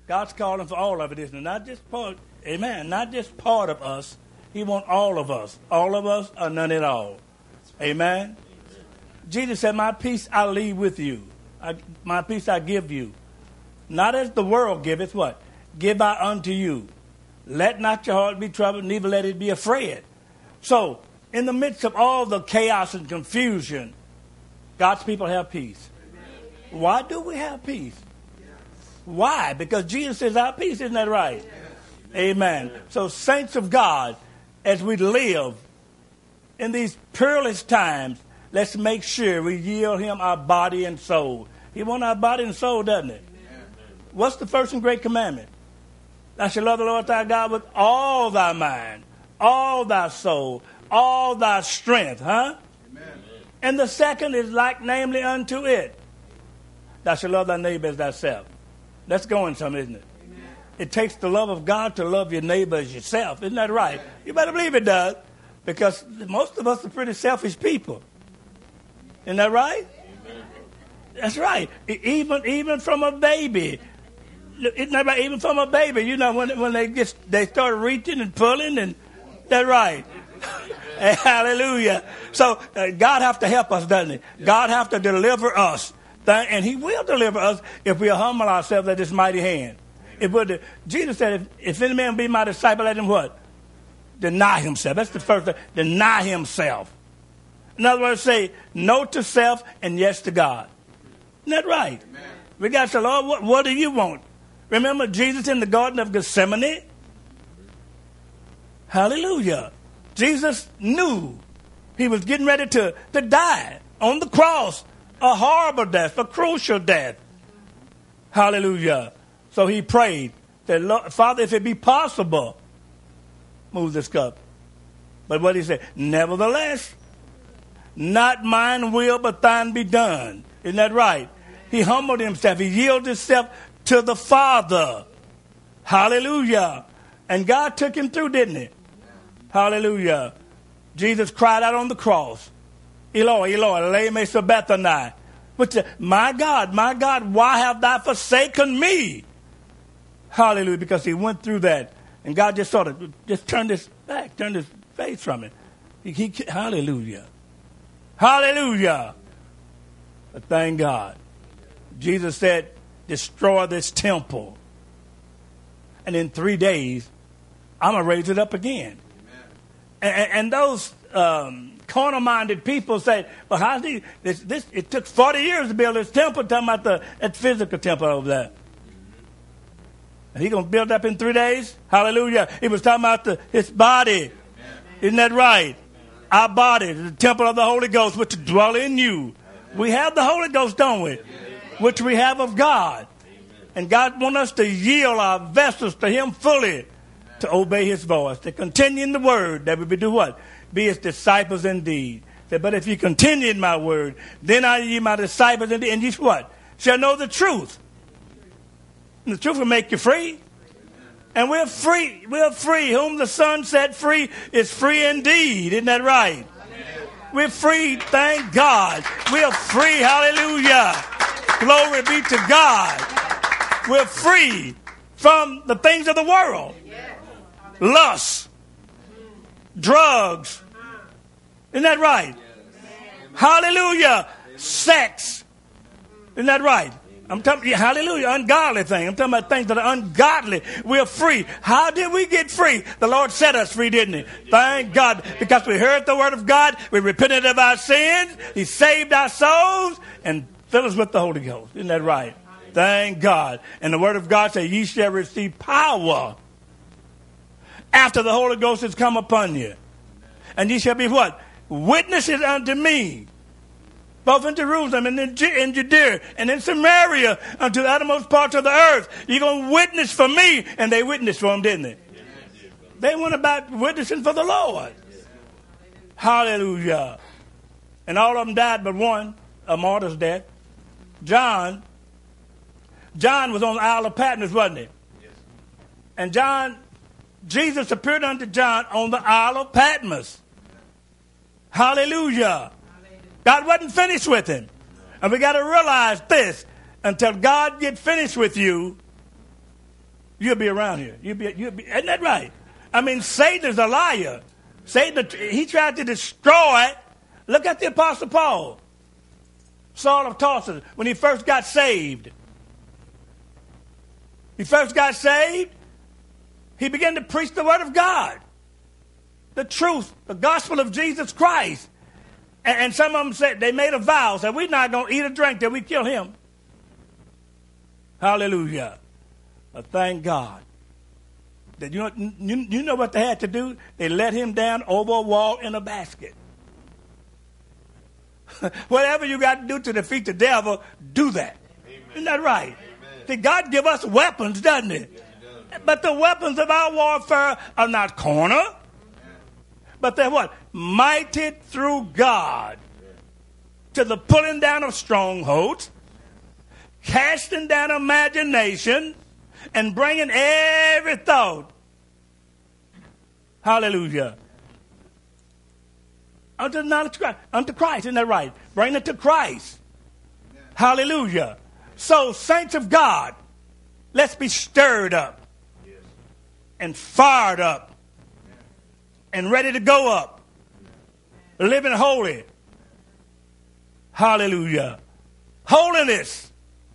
God's calling for all of it, isn't it? Not just part, amen, not just part of us. He wants all of us. All of us or none at all. Amen. Jesus said, my peace I leave with you. My peace I give you. Not as the world giveth, what? Give I unto you. Let not your heart be troubled, neither let it be afraid. So, in the midst of all the chaos and confusion, God's people have peace. Amen. Why do we have peace? Yes. Why? Because Jesus is our peace, isn't that right? Yes. Amen. So, saints of God, as we live in these perilous times, let's make sure we yield him our body and soul. He wants our body and soul, doesn't he? Amen. What's the first and great commandment? Thou shalt love the Lord thy God with all thy mind, all thy soul, all thy strength, huh? Amen. And the second is like namely unto it. Thou shalt love thy neighbor as thyself. That's going some, isn't it? Amen. It takes the love of God to love your neighbor as yourself. Isn't that right? You better believe it does. Because most of us are pretty selfish people. Isn't that right? Amen. That's right. Even from a baby. Isn't that right? Even from a baby, you know, when they start reaching and pulling, and that's right. Hallelujah. So God have to help us, doesn't he? God have to deliver us. And he will deliver us if we humble ourselves at his mighty hand. Jesus said, if any man be my disciple, let him what? Deny himself. That's the first thing. Deny himself. In other words, say no to self and yes to God. Isn't that right? Amen. We got to say, Lord, what do you want? Remember Jesus in the Garden of Gethsemane? Hallelujah. Jesus knew he was getting ready to die on the cross. A horrible death, a crucial death. Hallelujah. So he prayed that, Lord, Father, if it be possible, move this cup. But what he said, nevertheless, not mine will, but thine be done. Isn't that right? He humbled himself. He yielded himself to the Father. Hallelujah. And God took him through, didn't he? Hallelujah. Jesus cried out on the cross, Eloi, Eloi, lema sabachthani. My God, why have thou forsaken me? Hallelujah. Because he went through that. And God just sort of just turned his back, turned his face from it. Hallelujah. Hallelujah. But thank God. Jesus said, destroy this temple. And in 3 days, I'm going to raise it up again. And those carnal-minded people say, well, how do you, it took 40 years to build this temple, talking about that physical temple over there. And he's going to build up in 3 days? Hallelujah. He was talking about his body. Amen. Isn't that right? Amen. Our body, the temple of the Holy Ghost, which dwell in you. Amen. We have the Holy Ghost, don't we? Amen. Which we have of God. Amen. And God wants us to yield our vessels to him fully. Amen. To obey his voice, to continue in the word, that we would do what? Be his disciples indeed. But if you continue in my word, then are ye my disciples indeed. And you what? Shall know the truth. And the truth will make you free. And we're free. We're free. Whom the Son set free is free indeed. Isn't that right? We're free. Thank God. We're free. Hallelujah. Glory be to God. We're free from the things of the world. Lust. Drugs. Isn't that right? Hallelujah. Sex. Isn't that right? I'm talking, hallelujah, ungodly thing. I'm talking about things that are ungodly. We're free. How did we get free? The Lord set us free, didn't he? Thank God. Because we heard the word of God. We repented of our sins. He saved our souls and filled us with the Holy Ghost. Isn't that right? Thank God. And the word of God says, ye shall receive power after the Holy Ghost has come upon you. And ye shall be what? Witnesses unto me. Both in Jerusalem and in Judea and in Samaria unto the uttermost parts of the earth. You're going to witness for me. And they witnessed for him, didn't they? They went about witnessing for the Lord. Hallelujah. And all of them died but one, a martyr's death. John was on the Isle of Patmos, wasn't he? And Jesus appeared unto John on the Isle of Patmos. Hallelujah. God wasn't finished with him. And we got to realize this. Until God gets finished with you, you'll be around here. You'll be, isn't that right? I mean, Satan is a liar. Satan, he tried to destroy. Look at the Apostle Paul, Saul of Tarsus, when he first got saved. He began to preach the word of God, the truth, the gospel of Jesus Christ. And some of them said, they made a vow, said, we're not going to eat or drink till we kill him. Hallelujah. But thank God. That you know what they had to do? They let him down over a wall in a basket. Whatever you got to do to defeat the devil, do that. Amen. Isn't that right? Amen. See, God give us weapons, doesn't he? Yeah, but the weapons of our warfare are not carnal. But they're what? Mighty through God to the pulling down of strongholds, casting down imagination, and bringing every thought, hallelujah, unto the knowledge of Christ. Unto Christ, isn't that right? Bring it to Christ. Amen. Hallelujah. So, saints of God, let's be stirred up and fired up and ready to go up, living holy. Hallelujah. Holiness.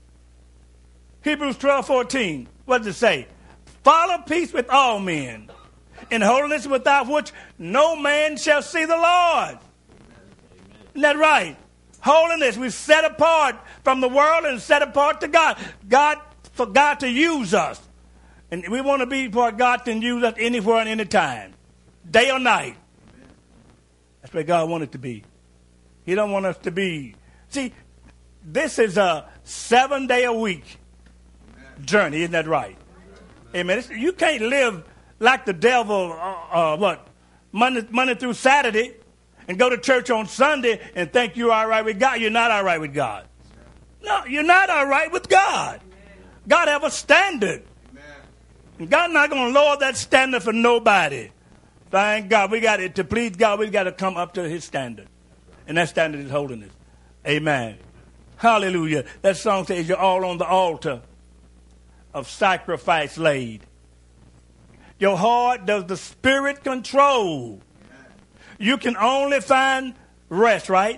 Hebrews 12:14. What does it say? Follow peace with all men, in holiness without which no man shall see the Lord. Isn't that right? Holiness, we're set apart from the world and set apart to God. For God to use us. And we want to be where God can use us anywhere and anytime, day or night. That's where God wants it to be. He don't want us to be. See, this is a 7-day-a-week journey, isn't that right? Amen. You can't live like the devil, Monday through Saturday, and go to church on Sunday and think you're all right with God. You're not all right with God. No, you're not all right with God. God have a standard. And God's not going to lower that standard for nobody. Thank God. We got it. To please God, we got to come up to his standard. And that standard is holiness. Amen. Hallelujah. That song says you're all on the altar of sacrifice laid. Your heart does the Spirit control. You can only find rest, right?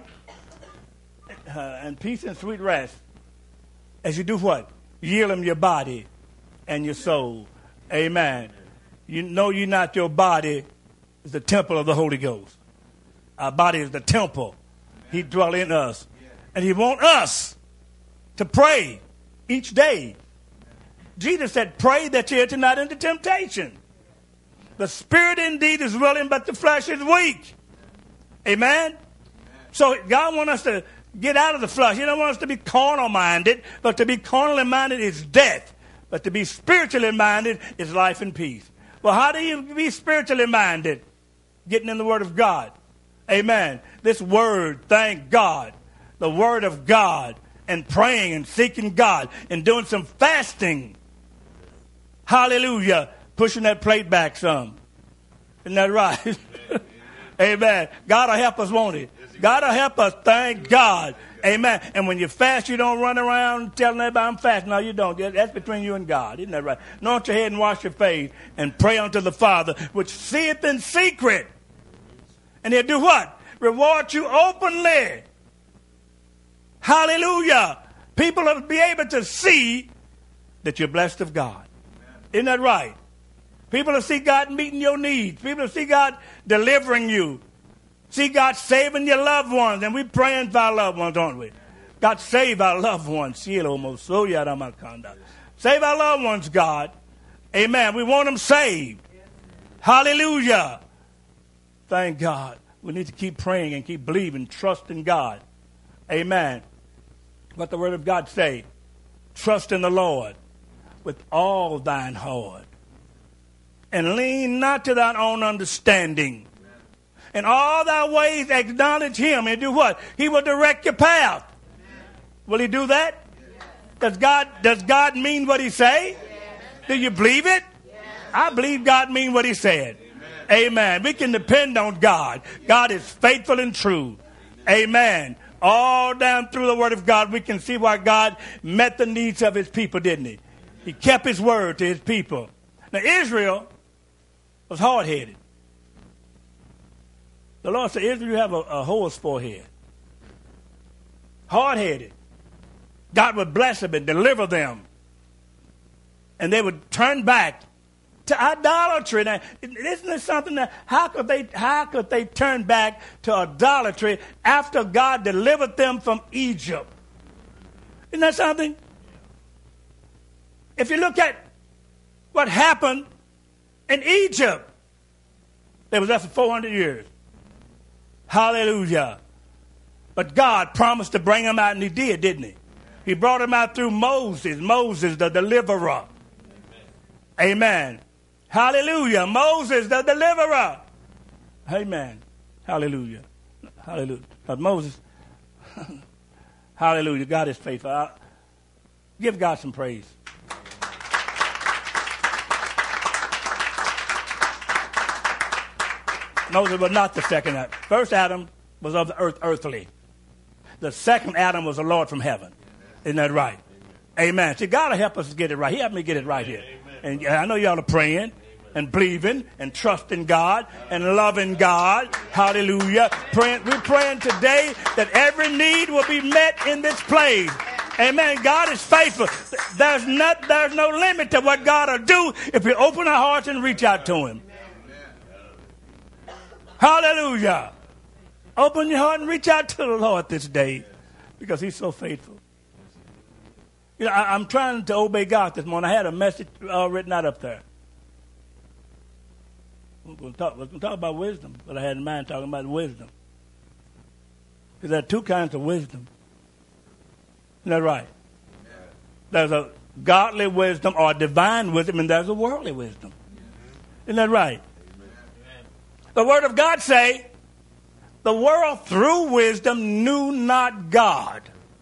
And peace and sweet rest as you do what? Yield him your body and your soul. Amen. You know you're not your body is the temple of the Holy Ghost. Our body is the temple. He dwells in us. And he wants us to pray each day. Jesus said, pray that you enter not into temptation. The spirit indeed is willing, but the flesh is weak. Amen? So God wants us to get out of the flesh. He don't want us to be carnal minded, but to be carnally minded is death. But to be spiritually minded is life and peace. Well, how do you be spiritually minded? Getting in the Word of God. Amen. This Word, thank God. The Word of God. And praying and seeking God. And doing some fasting. Hallelujah. Pushing that plate back some. Isn't that right? Amen. God will help us, won't he? God will help us. Thank God. Amen. And when you fast, you don't run around telling everybody I'm fasting. No, you don't. That's between you and God. Isn't that right? Anoint your head and wash your face and pray unto the Father, which seeth in secret. And he'll do what? Reward you openly. Hallelujah. People will be able to see that you're blessed of God. Isn't that right? People will see God meeting your needs. People will see God delivering you. See God saving your loved ones. And we're praying for our loved ones, aren't we? God, save our loved ones. Save our loved ones, God. Amen. We want them saved. Hallelujah. Thank God. We need to keep praying and keep believing, trusting God. Amen. What the Word of God say? Trust in the Lord with all thine heart. And lean not to thine own understanding. In all thy ways acknowledge him. And do what? He will direct your path. Will he do that? Does God mean what he say? Do you believe it? I believe God mean what he said. Amen. We can depend on God. God is faithful and true. Amen. All down through the Word of God, we can see why God met the needs of his people, didn't he? He kept his word to his people. Now, Israel was hard-headed. The Lord said, Israel, you have a horse forehead. Hard-headed. God would bless them and deliver them. And they would turn back to idolatry. Now, isn't this something that, how could they turn back to idolatry after God delivered them from Egypt? Isn't that something? If you look at what happened in Egypt, they was there for 400 years. Hallelujah. But God promised to bring them out, and he did, didn't he? He brought them out through Moses the deliverer. Amen. Hallelujah. Moses, the deliverer. Amen. Hallelujah. Hallelujah. But Moses, hallelujah. God is faithful. Give God some praise. Moses was not the second Adam. First Adam was of the earth, earthly. The second Adam was the Lord from heaven. Isn't that right? Amen. See, God will help us get it right. He helped me get it right here. And I know y'all are praying and believing and trusting God and loving God. Hallelujah. We're praying today that every need will be met in this place. Amen. God is faithful. There's no limit to what God will do if we open our hearts and reach out to him. Hallelujah. Open your heart and reach out to the Lord this day because he's so faithful. You know, I'm trying to obey God this morning. I had a message written out up there. We're going to talk about wisdom, but I had in mind talking about wisdom. Because there are two kinds of wisdom. Isn't that right? There's a godly wisdom or divine wisdom, and there's a worldly wisdom. Isn't that right? The Word of God say, the world through wisdom knew not God.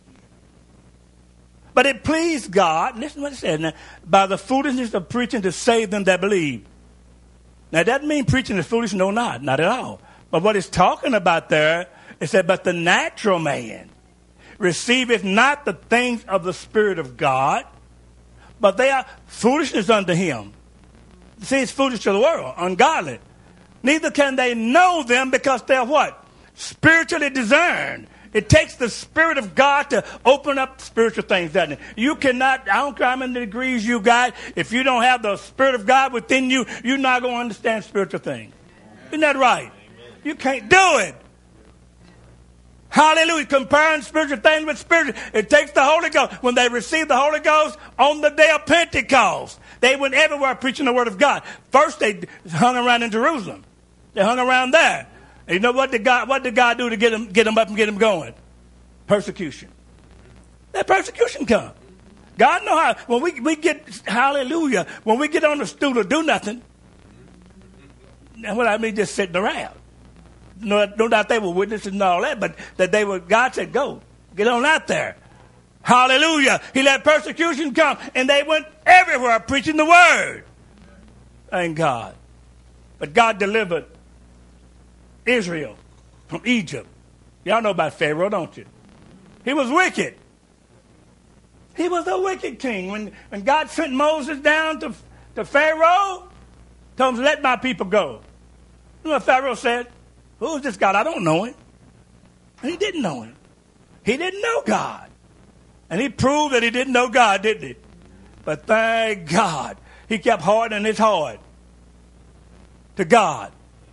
But it pleased God, listen to what it says now, by the foolishness of preaching to save them that believe. Now, that doesn't mean preaching is foolish, no, not at all. But what it's talking about there, it said, but the natural man receiveth not the things of the Spirit of God, but they are foolishness unto him. See, it's foolish to the world, ungodly. Neither can they know them because they're what? Spiritually discerned. It takes the Spirit of God to open up spiritual things, doesn't it? You cannot, I don't care how many degrees you got, if you don't have the Spirit of God within you, you're not going to understand spiritual things. Isn't that right? You can't do it. Hallelujah. Comparing spiritual things with spiritual. It takes the Holy Ghost. When they received the Holy Ghost on the day of Pentecost, they went everywhere preaching the Word of God. First, they hung around in Jerusalem. They hung around there. And you know what did God do to get them up and get them going? Persecution. That persecution come. God know how. When we get, hallelujah, when we get on the stool to do nothing, well, I mean just sitting around. No doubt they were witnesses and all that, but that they were, God said, go, get on out there. Hallelujah. He let persecution come, and they went everywhere preaching the Word. Thank God. But God delivered Israel from Egypt. Y'all know about Pharaoh, don't you? He was wicked. He was a wicked king. When God sent Moses down to Pharaoh, told him, let my people go. You know what Pharaoh said? Who's this God? I don't know him. And he didn't know him. He didn't know God. And he proved that he didn't know God, didn't he? But thank God, he kept hardening his heart to God.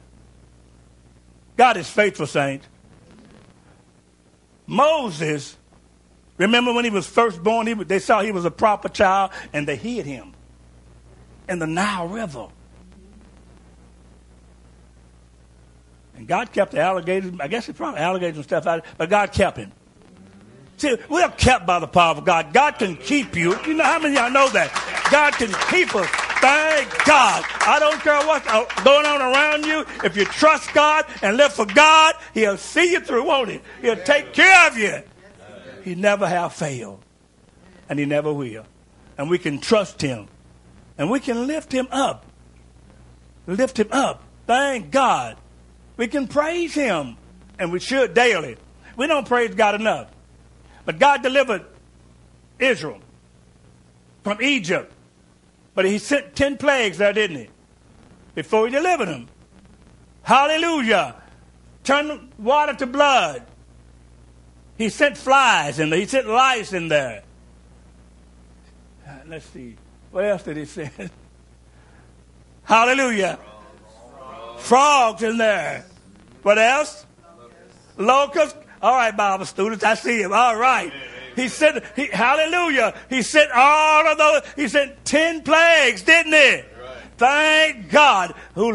God is faithful, saints. Moses, remember when he was first born, they saw he was a proper child, and they hid him in the Nile River. And God kept the alligators. I guess it's probably alligators and stuff out, but God kept him. See, we're kept by the power of God. God can keep you. You know how many of y'all know that? God can keep us. Thank God. I don't care what's going on around you. If you trust God and live for God, he'll see you through, won't he? He'll take care of you. He never have failed. And he never will. And we can trust him. And we can lift him up. Lift him up. Thank God. We can praise him. And we should daily. We don't praise God enough. But God delivered Israel from Egypt. But he sent 10 plagues there, didn't he? Before he delivered them. Hallelujah. Turned water to blood. He sent flies in there. He sent lice in there. Let's see. What else did he send? Hallelujah. Frogs in there. What else? Locusts. All right, Bible students, I see him. All right. He sent, hallelujah. He sent all of those. He sent 10 plagues, didn't he? Thank God. But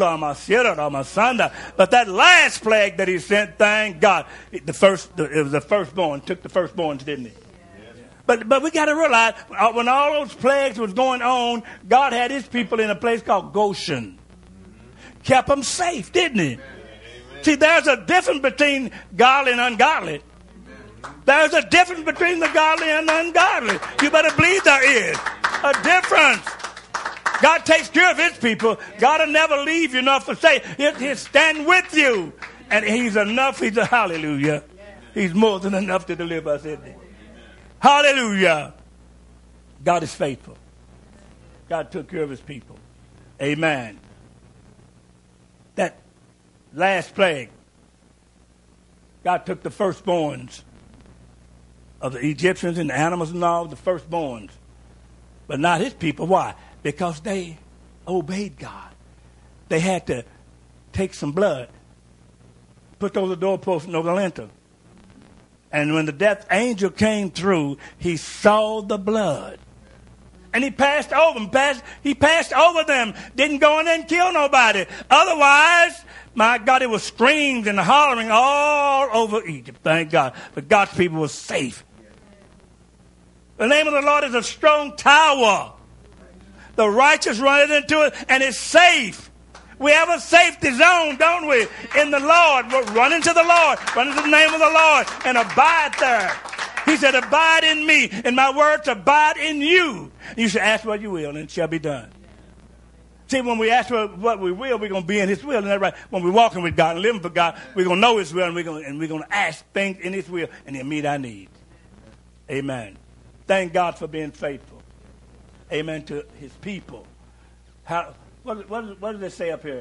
that last plague that he sent, thank God. It was the firstborn. Took the firstborns, didn't he? But we got to realize, when all those plagues was going on, God had his people in a place called Goshen. Kept them safe, didn't he? See, there's a difference between godly and ungodly. There's a difference between the godly and the ungodly. You better believe there is a difference. God takes care of his people. God will never leave you enough to say, he'll stand with you. And he's enough. He's a hallelujah. He's more than enough to deliver us, isn't he? Hallelujah. God is faithful. God took care of his people. Amen. That last plague, God took the firstborns of the Egyptians and the animals and all, the firstborns. But not his people. Why? Because they obeyed God. They had to take some blood, put over the doorpost and over the lintel. And when the death angel came through, he saw the blood. And he passed over them. He passed over them. Didn't go in there and kill nobody. Otherwise, my God, it was screams and hollering all over Egypt. Thank God. But God's people were safe. The name of the Lord is a strong tower. The righteous run into it, and it's safe. We have a safety zone, don't we? In the Lord. We're running to the Lord. Run into the name of the Lord and abide there. He said, abide in me, and my words abide in you. You shall ask what you will, and it shall be done. See, when we ask for what we will, we're going to be in his will. Isn't that right? When we're walking with God and living for God, we're going to know his will, and we're going to ask things in his will, and he'll meet our needs. Amen. Thank God for being faithful. Amen to his people. What does it say up here?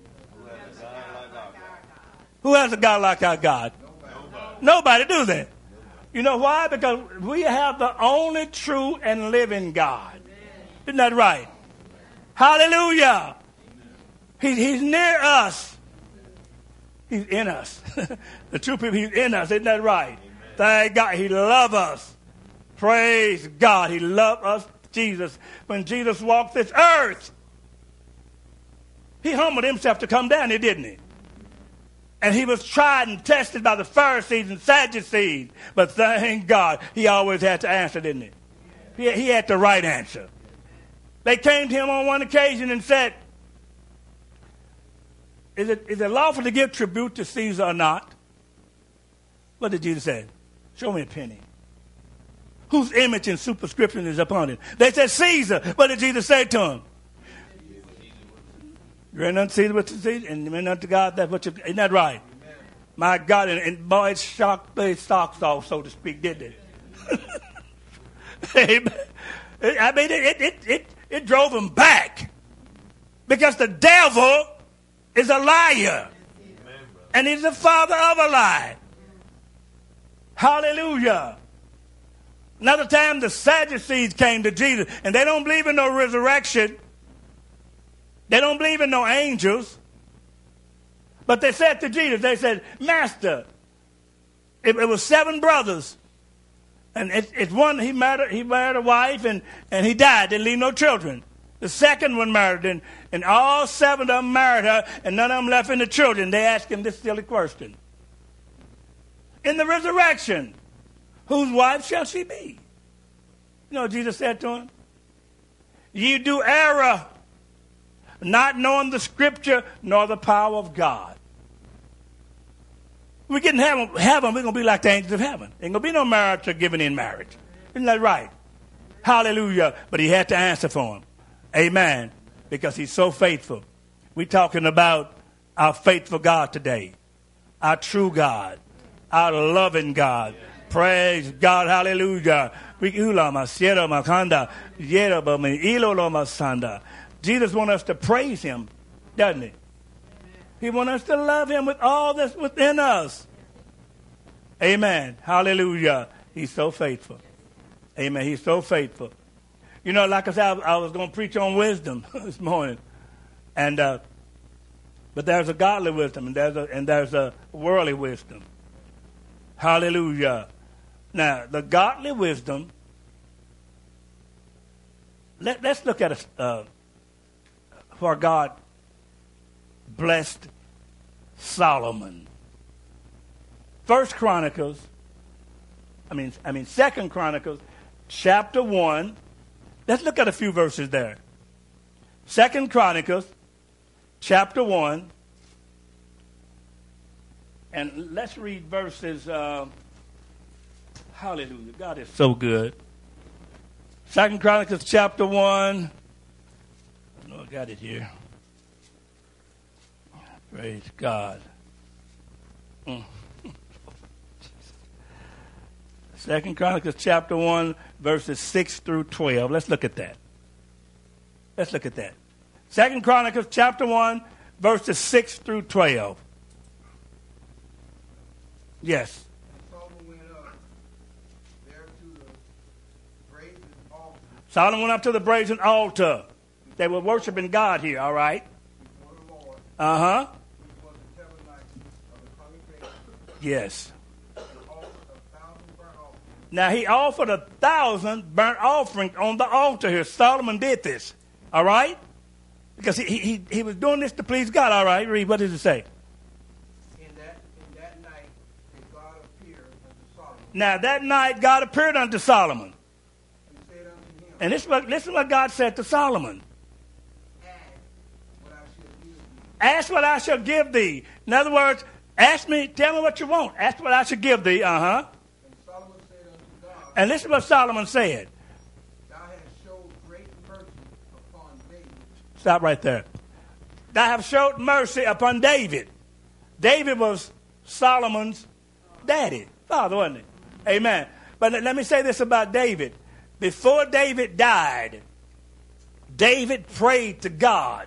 Who has a God like our God? Nobody, do they? You know why? Because we have the only true and living God. Isn't that right? Hallelujah. He's near us. He's in us. The true people, he's in us. Isn't that right? Thank God. He loves us. Praise God. He loved us, Jesus. When Jesus walked this earth, he humbled himself to come down here, didn't he? And he was tried and tested by the Pharisees and Sadducees. But thank God, he always had to answer, didn't he? He had the right answer. They came to him on one occasion and said, is it lawful to give tribute to Caesar or not? What did Jesus say? Show me a penny. Whose image and superscription is upon it? They said Caesar. What did Jesus say to him? Render unto Caesar what to Caesar, and render unto God that what you... Isn't that right? Amen. My God, and boy, it shocked their socks off, so to speak, didn't it? Amen. I mean, it drove them back. Because the devil is a liar. Amen, and he's the father of a lie. Hallelujah. Another time, the Sadducees came to Jesus, and they don't believe in no resurrection. They don't believe in no angels. But they said to Jesus, they said, Master, it was 7 brothers. And it's one, he married a wife and he died, didn't leave no children. The second one married, and all 7 of them married her, and none of them left any children. They asked him this silly question. In the resurrection, whose wife shall she be? You know what Jesus said to him? Ye do error, not knowing the scripture nor the power of God. We get in heaven, we're going to be like the angels of heaven. Ain't going to be no marriage or giving in marriage. Isn't that right? Hallelujah. But he had to answer for him. Amen. Because he's so faithful. We're talking about our faithful God today. Our true God. Our loving God. Praise God. Hallelujah. Jesus wants us to praise him, doesn't he? He wants us to love him with all that's within us. Amen. Hallelujah. He's so faithful. Amen. He's so faithful. You know, like I said, I was going to preach on wisdom this morning. And but there's a godly wisdom and there's a worldly wisdom. Hallelujah. Now, the godly wisdom, let's look at where God blessed Solomon. Second Chronicles, chapter 1. Let's look at a few verses there. 2 Chronicles, chapter 1. And let's read verses, hallelujah, God is so good. 2 Chronicles, chapter 1. I know I got it here. Praise God. 2 Chronicles, chapter 1, verses 6 through 12. Let's look at that. 2 Chronicles, chapter 1, verses 6 through 12. Yes. Solomon went up to the brazen altar. They were worshiping God here, all right? Uh-huh. Yes. Now, he offered 1,000 burnt offerings on the altar here. Solomon did this, all right? Because he was doing this to please God, all right? Read, what does it say? In that night, God appeared unto Solomon. Now, that night, God appeared unto Solomon. He said unto him, and listen what God said to Solomon. Ask what I shall give thee. In other words, ask me, tell me what you want. Ask what I shall give thee. Uh-huh. And Solomon said unto God, and listen what Solomon said. Thou hast showed great mercy upon David. Stop right there. Thou hast showed mercy upon David. David was Solomon's daddy, father, wasn't he? Amen. But let me say this about David. Before David died, David prayed to God.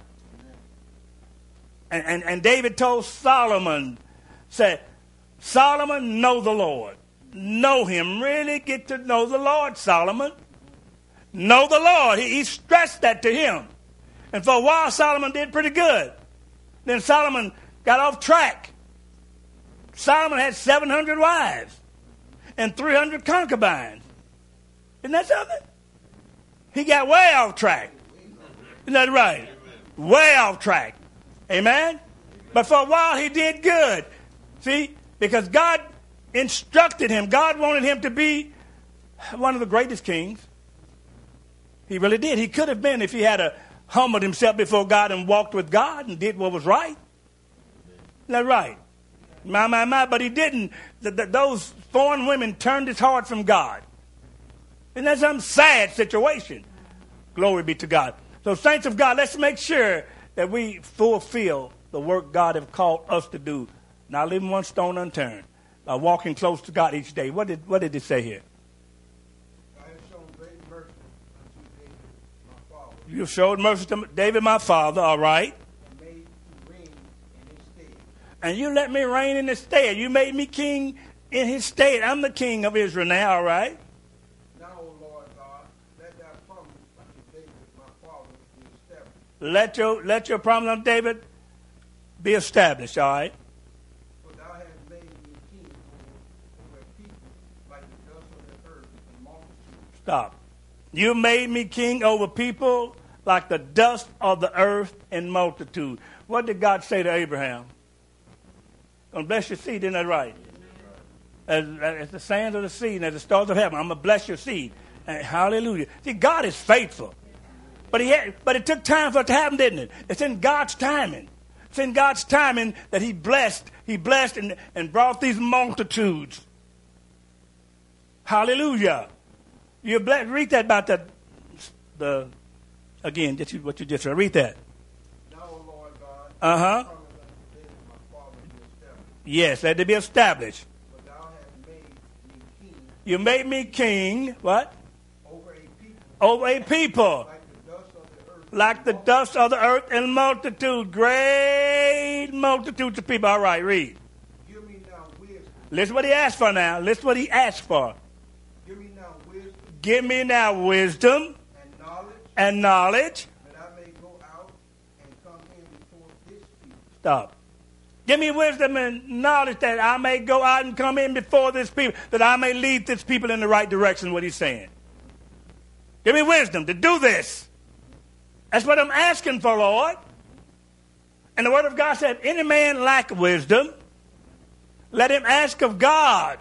And David told Solomon, said, Solomon, know the Lord. Know him. Really get to know the Lord, Solomon. Know the Lord. He stressed that to him. And for a while, Solomon did pretty good. Then Solomon got off track. Solomon had 700 wives and 300 concubines. Isn't that something? He got way off track. Isn't that right? Way off track. Amen? But for a while he did good. See? Because God instructed him. God wanted him to be one of the greatest kings. He really did. He could have been if he had humbled himself before God and walked with God and did what was right. Isn't that right? My. But he didn't. Those foreign women turned his heart from God. And that's some sad situation. Glory be to God. So saints of God, let's make sure that we fulfill the work God has called us to do, not leaving one stone unturned, by walking close to God each day. What did it say here? I have shown great mercy unto David, my father. You showed mercy to David, my father, all right. And made to reign in his stead. And you let me reign in his stead. You made me king in his stead. I'm the king of Israel now, all right. Let your promise on David be established, all right? For thou hast made me king over people like the dust of the earth and multitude. Stop. You made me king over people like the dust of the earth and multitude. What did God say to Abraham? Gonna bless your seed, isn't that right? As the sands of the sea and as the stars of heaven, I'm gonna bless your seed. Hallelujah. See, God is faithful. But it took time for it to happen, didn't it? It's in God's timing. It's in God's timing that he blessed and brought these multitudes. Hallelujah. You're blessed. Read that about again, what you just read. Read that. Now, O Lord God, uh-huh. Yes, let it be established. For thou hast made me king You made me king, what? over a people, Over a people, like the dust of the earth. like the dust of the earth and multitude, great multitudes of people. All right, read. Give me now wisdom. Listen what he asked for now. Listen what he asked for. Give me now wisdom Give me now wisdom and knowledge, and knowledge. that I may go out and come in before this people. Stop. Give me wisdom and knowledge that I may go out and come in before this people, that I may lead this people in the right direction, what he's saying. Give me wisdom to do this. That's what I'm asking for, Lord. And the word of God said, any man lack wisdom, let him ask of God,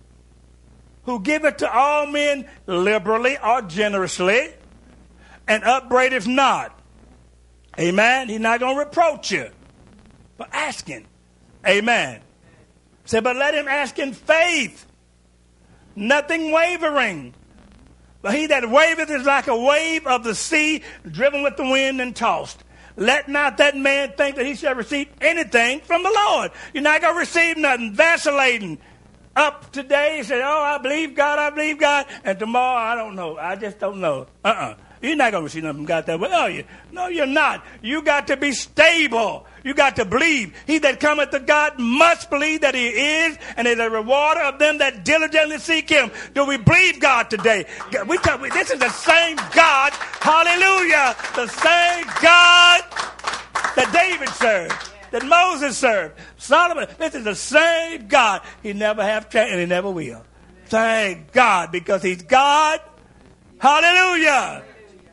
who giveth to all men liberally or generously, and upbraideth not. Amen. He's not going to reproach you for asking. Amen. Say, but let him ask in faith, nothing wavering. But he that waveth is like a wave of the sea, driven with the wind and tossed. Let not that man think that he shall receive anything from the Lord. You're not going to receive nothing. Vacillating. Up today, you say, oh, I believe God. And tomorrow, I don't know. I just don't know. You're not going to receive nothing from God that way, are you? No, you're not. You got to be stable. You got to believe. He that cometh to God must believe that he is, and is a rewarder of them that diligently seek him. Do we believe God today? This is the same God. Hallelujah. The same God that David served, that Moses served, Solomon. This is the same God. He never have changed, and he never will. Thank God, because he's God. Hallelujah.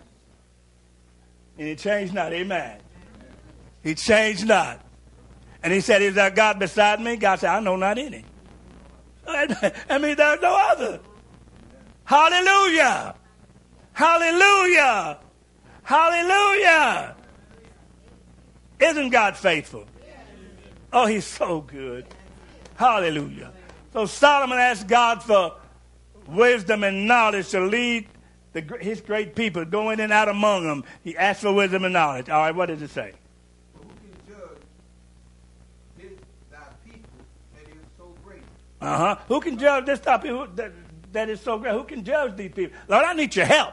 And he changed not. Amen. He changed not. And he said, is there God beside me? God said, I know not any. I mean, there's no other. Hallelujah. Hallelujah. Hallelujah. Isn't God faithful? Oh, he's so good. Hallelujah. So Solomon asked God for wisdom and knowledge to lead his great people, go in and out among them. He asked for wisdom and knowledge. All right, what does it say? But who can judge this thy people that is so great? Who can judge this thy people that is so great? Who can judge these people? Lord, I need your help.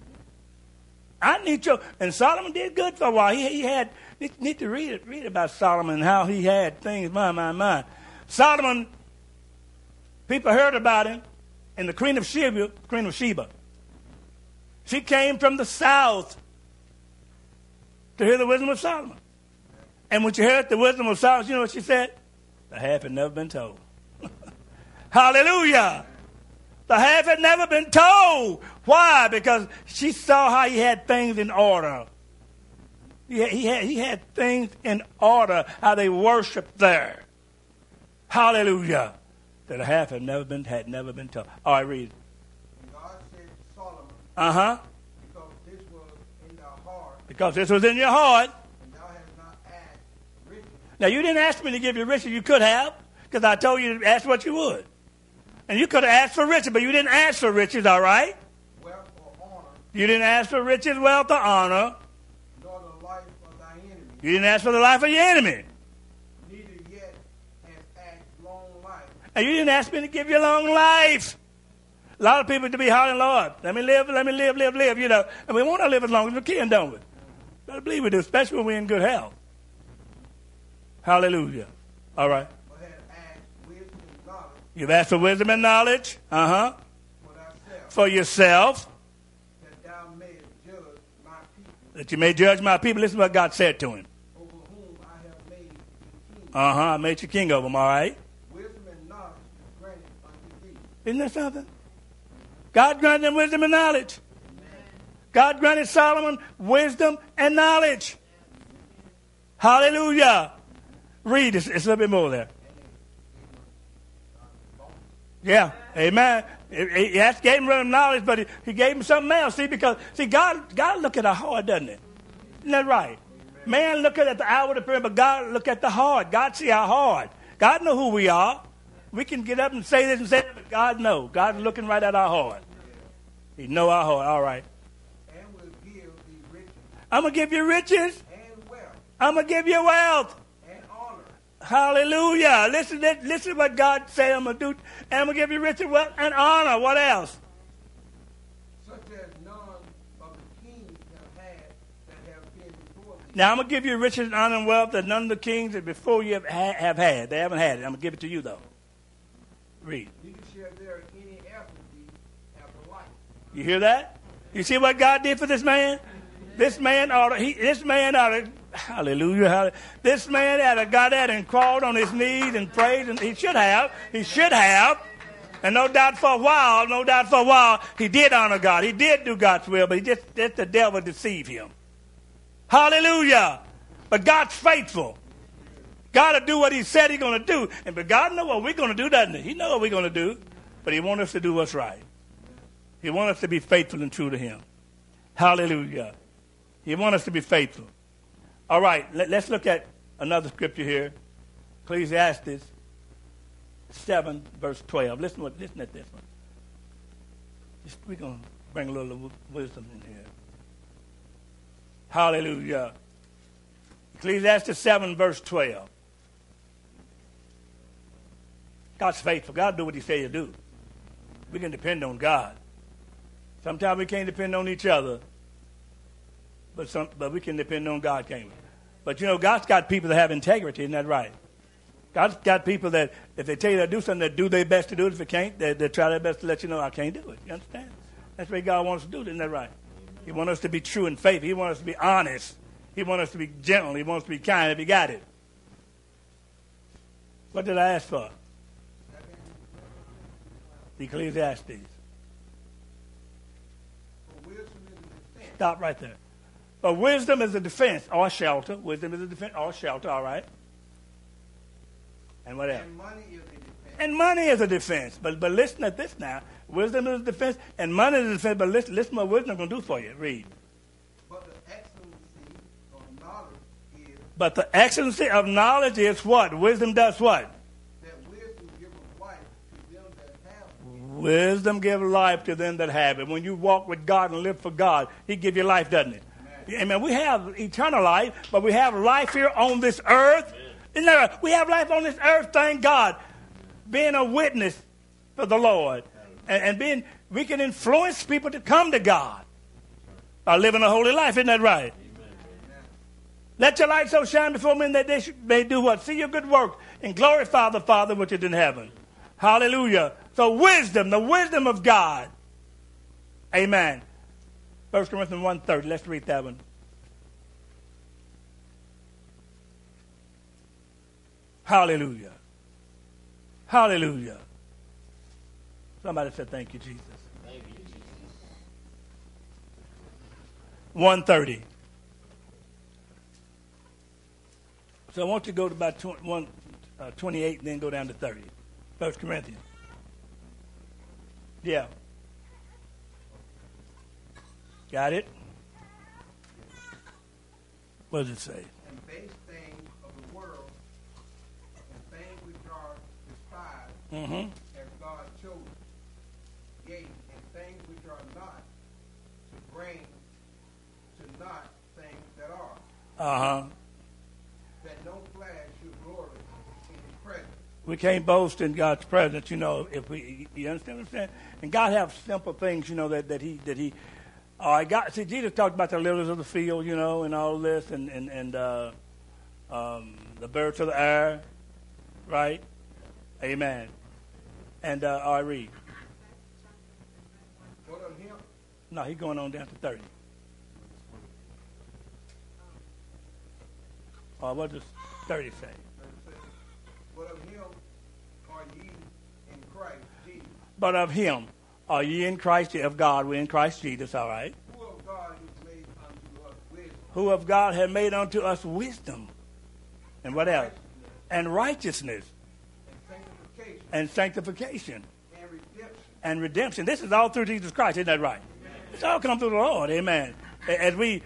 I need your... And Solomon did good for a while. He had... Need to read about Solomon and how he had things. My. Solomon, people heard about him, and the Queen of Sheba. She came from the south to hear the wisdom of Solomon. And when she heard the wisdom of Solomon, you know what she said? The half had never been told. Hallelujah. The half had never been told. Why? Because she saw how he had things in order. He had things in order, how they worshiped there. Hallelujah. That the half had never been told. All right, read. God said to Solomon, Because this was in thy heart, because this was in your heart. and thou hast not asked riches. Now, you didn't ask me to give you riches. You could have, because I told you to ask what you would. And you could have asked for riches, but you didn't ask for riches, all right? Wealth or honor, You didn't ask for riches, wealth, or honor. nor the life of thy enemy. You didn't ask for the life of your enemy. Neither yet hast asked long life. And you didn't ask me to give you long life. A lot of people to be hollering, Lord, let me live, you know. And we want to live as long as we can, don't we? I believe we do, especially when we're in good health. Hallelujah. All right. But had asked wisdom and knowledge You've asked for wisdom and knowledge. for thyself, For yourself. that thou mayest judge my people, That you may judge my people. Listen to what God said to him. over whom I have made thee king. I made you king over them, all right? Wisdom and knowledge is granted unto thee. Isn't that something? God granted him wisdom and knowledge. God granted Solomon wisdom and knowledge. Hallelujah. Read, it's a little bit more there. Yeah, amen. He gave him knowledge, but he gave him something else. See, because God look at our heart, doesn't it? Isn't that right? Man look at the outward appearance, but God look at the heart. God see our heart. God know who we are. We can get up and say this and say that, but God know. God's looking right at our heart. He know our heart. All right. And will give thee riches I'm going to give you riches. and wealth I'm going to give you wealth and honor Hallelujah. Listen to what God said I'm going to do. And I'm going to give you riches, wealth, and honor. What else? Such as none of the kings have had that have been before thee. Now, I'm going to give you riches and honor and wealth that none of the kings that before you have had. They haven't had it. I'm going to give it to you, though. Read. Neither shall there any after thee after life. You hear that? You see what God did for this man? This man ought to, hallelujah. This man ought to got that and crawled on his knees and prayed, and he should have. And no doubt for a while, he did honor God. He did do God's will, but let the devil deceive him. Hallelujah. But God's faithful. God will do what he said he's going to do. But God knows what we're going to do, doesn't he? He knows what we're going to do. But he wants us to do what's right. He wants us to be faithful and true to him. Hallelujah. He wants us to be faithful. All right, let's look at another scripture here. Ecclesiastes 7, verse 12. Listen at this one. We're going to bring a little wisdom in here. Hallelujah. Ecclesiastes 7, verse 12. God's faithful. God do what he say he'll do. We can depend on God. Sometimes we can't depend on each other. But we can depend on God, can't we? But, God's got people that have integrity. Isn't that right? God's got people that if they tell you to do something, they do their best to do it. If they can't, they try their best to let you know, I can't do it. You understand? That's the way God wants us to do it. Isn't that right? He wants us to be true and faithful. He wants us to be honest. He wants us to be gentle. He wants us to be kind if he got it. What did I ask for? Ecclesiastes. Stop right there. But wisdom is a defense or shelter. Wisdom is a defense or shelter, all right. And what else? And money is a defense. And money is a defense. But listen at this now. Wisdom is a defense and money is a defense. But listen what wisdom is going to do for you. Read. But the excellency of knowledge is... But the excellency of knowledge is what? Wisdom does what? That wisdom giveth life to them that have it. Wisdom gives life to them that have it. When you walk with God and live for God, he gives you life, doesn't it? Amen. We have eternal life, but we have life here on this earth. Isn't that right? We have life on this earth, thank God, being a witness for the Lord. And we can influence people to come to God by living a holy life. Isn't that right? Amen. Let your light so shine before men that they may do what? See your good work and glorify the Father which is in heaven. Hallelujah. So wisdom, the wisdom of God. Amen. 1 Corinthians 1:30. Let's read that one. Hallelujah. Hallelujah. Somebody said, thank you, Jesus. Thank you, Jesus. 1:30. So I want you to go to about 28 and then go down to 30. 1 Corinthians. Yeah. Got it? What does it say? And base things of the world and things which are despised as God chose. Yea, and things which are not to bring to naught things that are. That no flesh should glory in his presence. We can't boast in God's presence, if you understand what I'm saying? And God has simple things, that he see, Jesus talked about the lilies of the field, and all this, and the birds of the air, right? Amen. And I read. What of him? No, he's going on down to 30. What does 30 say? But of him are ye in Christ Jesus. But of him are ye in Christ, of God, we're in Christ Jesus, all right? Who of God has made unto us wisdom. Who of God had made unto us wisdom. And what else? And righteousness. And sanctification. And redemption. This is all through Jesus Christ, isn't that right? Amen. It's all come through the Lord, amen. As we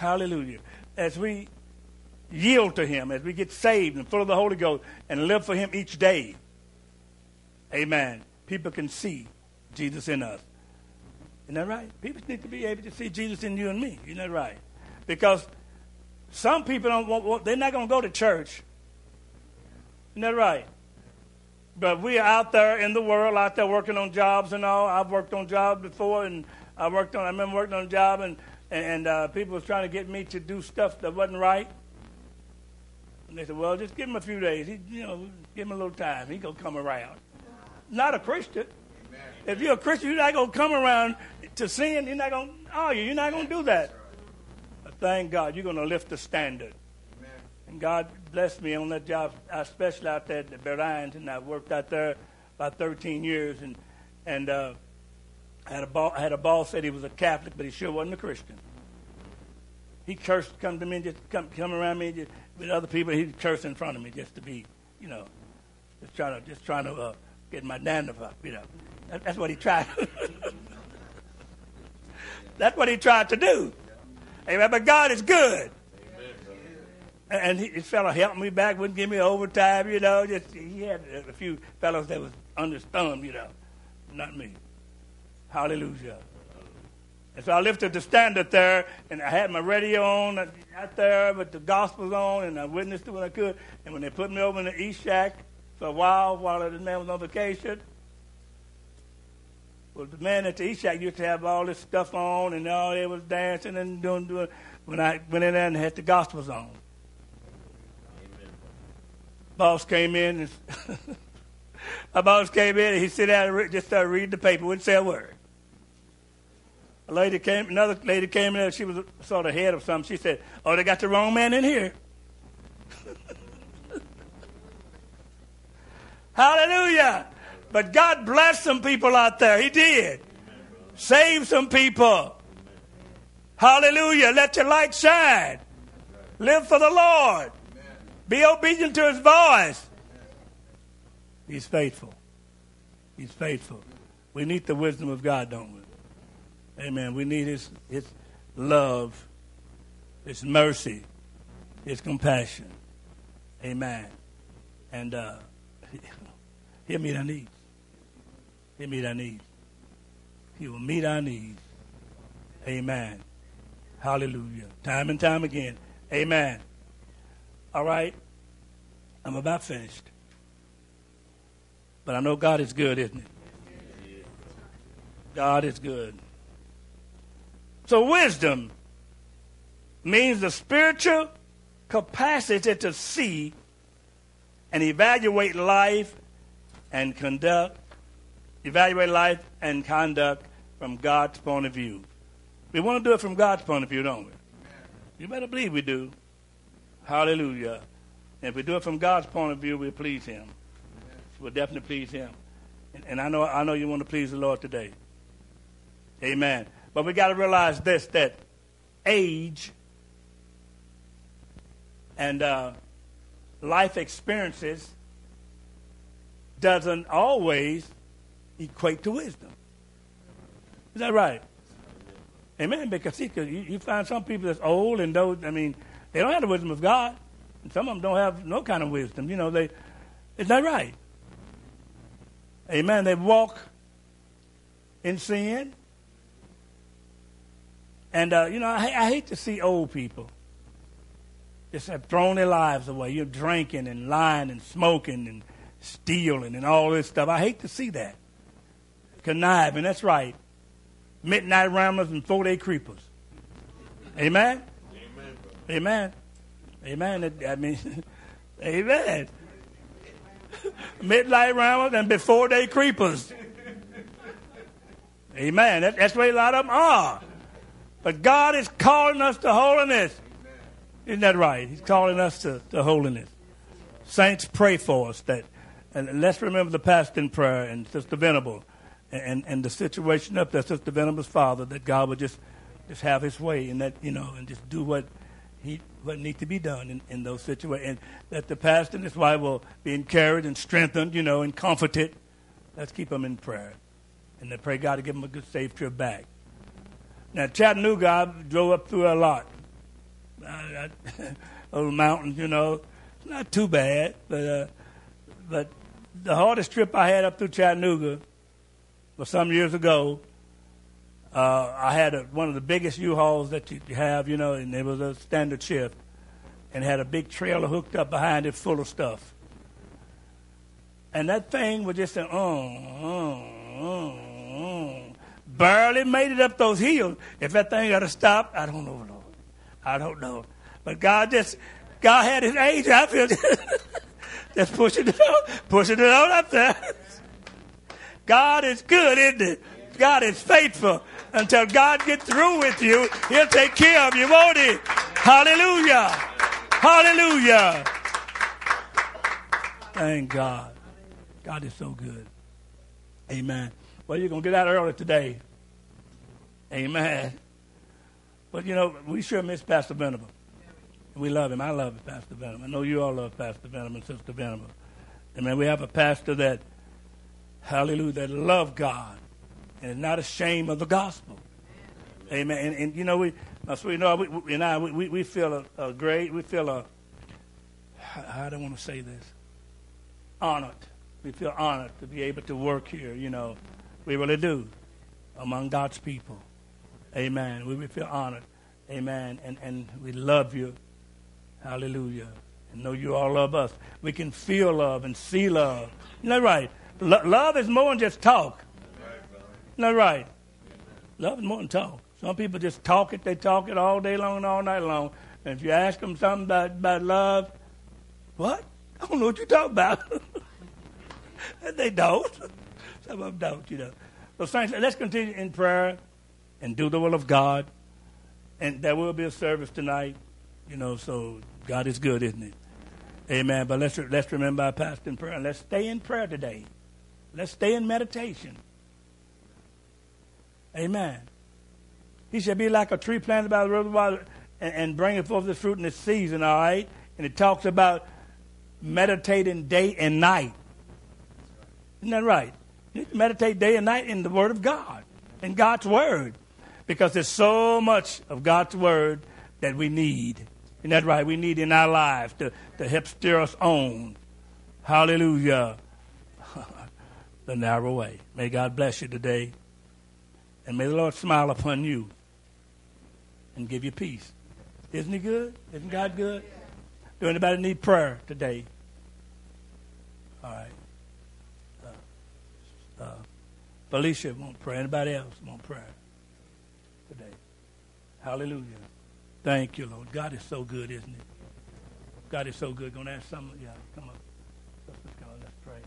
yield to him, as we get saved and full of the Holy Ghost and live for him each day, amen, people can see Jesus in us. Isn't that right? People need to be able to see Jesus in you and me. Isn't that right? Because some people they're not going to go to church Isn't that right? But we are out there in the world, out there working on jobs and all. I've worked on jobs before, and I remember working on a job, and people was trying to get me to do stuff that wasn't right. And they said, well, just give him a few days. Give him a little time. He's going to come around. Not a Christian. Amen. If you're a Christian, you're not going to come around to sin. You're not going to argue. You're not going to do that. But thank God, you're going to lift the standard. Amen. And God blessed me on that job, especially out there at the Berlines, and I worked out there about 13 years. And I had a boss said he was a Catholic, but he sure wasn't a Christian. He cursed, come to me, just come around me, with other people. He'd curse in front of me just to be, just trying to get my dandruff up. That's what he tried. That's what he tried to do. Amen. But God is good. And this fellow helped me back, wouldn't give me overtime. He had a few fellows that was understunned. Not me. Hallelujah. And so I lifted the standard there, and I had my radio on out there with the gospels on, and I witnessed it when I could. And when they put me over in the East Shack for a while this man was on vacation, well, the man at the East Shack used to have all this stuff on, and all they was dancing and doing. When I went in there and had the gospels on, amen. Boss came in, and my boss came in, and he sat down and just started reading the paper, wouldn't say a word. Another lady came in, she was sort of head of something. She said, oh, they got the wrong man in here. Hallelujah. But God blessed some people out there. He did. Saved some people. Hallelujah. Let your light shine. Live for the Lord. Be obedient to his voice. He's faithful. He's faithful. We need the wisdom of God, don't we? Amen. We need his love, his mercy, his compassion. Amen. And he'll meet our needs. He'll meet our needs. He will meet our needs. Amen. Hallelujah. Time and time again. Amen. All right. I'm about finished. But I know God is good, isn't he? God is good. So wisdom means the spiritual capacity to see and evaluate life and conduct from God's point of view. We want to do it from God's point of view, don't we? You better believe we do. Hallelujah. And if we do it from God's point of view, we'll please him. We'll definitely please him. And I know you want to please the Lord today. Amen. But we got to realize this, that age and life experiences doesn't always equate to wisdom. Is that right? Amen. Because see, you find some people that's old and they don't have the wisdom of God. And some of them don't have no kind of wisdom. Is that right? Amen. They walk in sin. And, I hate to see old people just have thrown their lives away. You're drinking and lying and smoking and stealing and all this stuff. I hate to see that. Conniving, that's right. Midnight ramblers and 4-day creepers. Amen? Amen. Amen. Amen. Midnight ramblers and before-day creepers. Amen. That's the way a lot of them are. But God is calling us to holiness. Isn't that right? He's calling us to holiness. Saints, pray for us. And let's remember the pastor in prayer and Sister Venable and the situation up there, Sister Venable's father, that God would just have his way and and just do what needs to be done in those situations. And that the pastor and his wife will be encouraged and strengthened, and comforted. Let's keep them in prayer. And then pray God to give them a good, safe trip back. Now, Chattanooga, I drove up through a lot. Over mountains, not too bad. But the hardest trip I had up through Chattanooga was some years ago. I had one of the biggest U-Hauls that you have, and it was a standard shift, and had a big trailer hooked up behind it full of stuff. And that thing was just barely made it up those hills. If that thing had stopped, I don't know, Lord. I don't know. But God had his angel, I feel, just pushing it on up there. God is good, isn't it? God is faithful. Until God gets through with you, he'll take care of you, won't he? Hallelujah. Hallelujah. Thank God. God is so good. Amen. Well, you're going to get out early today. Amen. But, we sure miss Pastor Venable. We love him. I love Pastor Venable. I know you all love Pastor Venable and Sister Venable. Amen. We have a pastor that, hallelujah, that love God and is not ashamed of the gospel. Amen. And we feel I don't want to say this, honored. We feel honored to be able to work here, We really do, among God's people. Amen. We feel honored. Amen. And we love you. Hallelujah. And know you all love us. We can feel love and see love. Isn't that right? Love is more than just talk. Isn't that right? Love is more than talk. Some people just talk it. They talk it all day long and all night long. And if you ask them something about love, what? I don't know what you're talking about. And they don't. Some of them don't, So saints, let's continue in prayer and do the will of God. And there will be a service tonight, so God is good, isn't it? Amen. But let's remember our pastor in prayer. And let's stay in prayer today. Let's stay in meditation. Amen. He shall be like a tree planted by the river of water and bringing forth its fruit in its season, all right? And it talks about meditating day and night. Isn't that right? You need to meditate day and night in the Word of God, in God's Word, because there's so much of God's Word that we need. Isn't that right? We need in our lives to help steer us on. Hallelujah. The narrow way. May God bless you today. And may the Lord smile upon you and give you peace. Isn't he good? Isn't God good? Do anybody need prayer today? All right. Felicia won't pray. Anybody else want prayer today? Hallelujah. Thank you, Lord. God is so good, isn't he? God is so good. Going to ask someone. Yeah, come on. Let's pray.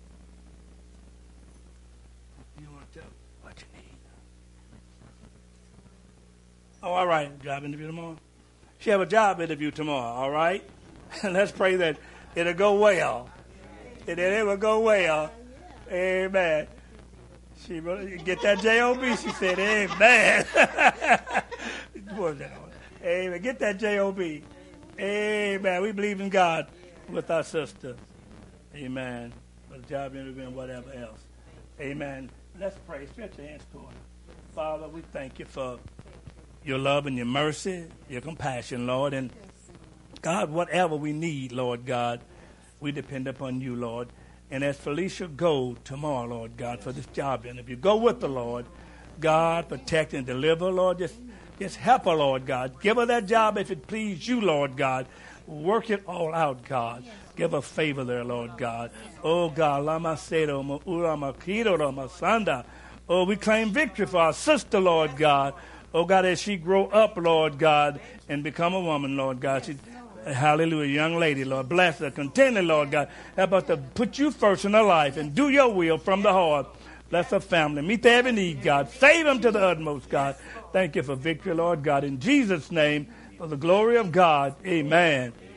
You want to tell what you need? Oh, all right. Job interview tomorrow? She have a job interview tomorrow, all right? And let's pray that it'll go well. That it will go well. Amen. She get that J-O-B, she said, amen. Amen. Get that J-O-B. Amen. We believe in God with our sister. Amen. For the job interview and whatever else. Amen. Let's pray. Stretch your hands toward us. Father, we thank you for your love and your mercy, your compassion, Lord. And God, whatever we need, Lord God, we depend upon you, Lord. And as Felicia go tomorrow, Lord God, for this job interview, go with the Lord. God, protect and deliver, Lord. Just help her, Lord God. Give her that job if it please you, Lord God. Work it all out, God. Give her favor there, Lord God. Oh, God. Oh, we claim victory for our sister, Lord God. Oh, God, as she grow up, Lord God, and become a woman, Lord God. She, hallelujah, young lady, Lord. Bless her. Continue, Lord God. Help us to put you first in her life and do your will from the heart. Bless her family. Meet their every need, God. Save them to the utmost, God. Thank you for victory, Lord God. In Jesus' name, for the glory of God. Amen.